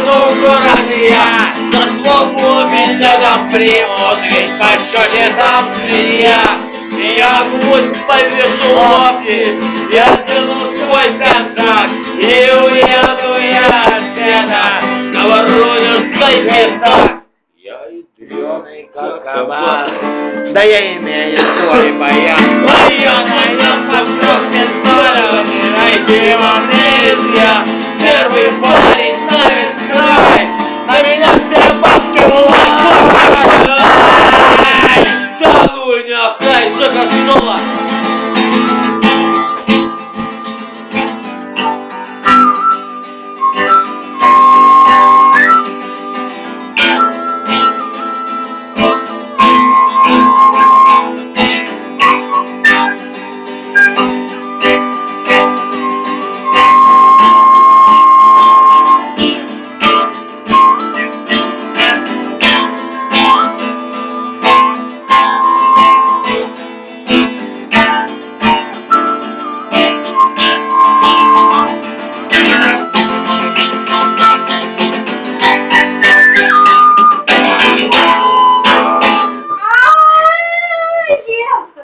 еду в город я, за слову меня там примут, ведь по счете там свинья. Я гусь повешу лапки, я тяну свой контракт, и уеду я отсюда на Воронежской местах. Я и дрёный как кабан, да я имею свой баян. Моя по всем местам, найди вам